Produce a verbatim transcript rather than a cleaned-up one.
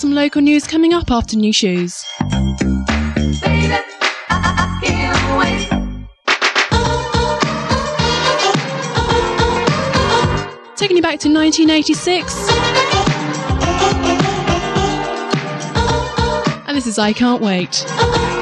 some local news coming up after New Shoes. Baby, I, I can't wait. Taking you back to nineteen eighty-six. And this is I Can't Wait.